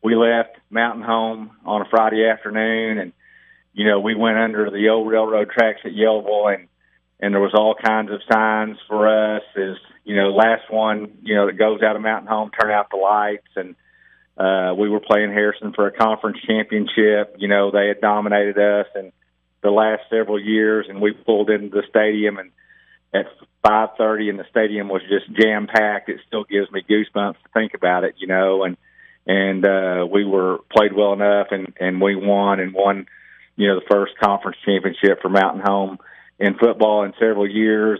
we left Mountain Home on a Friday afternoon, and we went under the old railroad tracks at Yellville, and there was all kinds of signs for us. As last one, that goes out of Mountain Home, turn out the lights, and we were playing Harrison for a conference championship. They had dominated us in the last several years, and we pulled into the stadium, and at 5:30, and the stadium was just jam packed. It still gives me goosebumps to think about it, and we played well enough, and we won the first conference championship for Mountain Home in football in several years.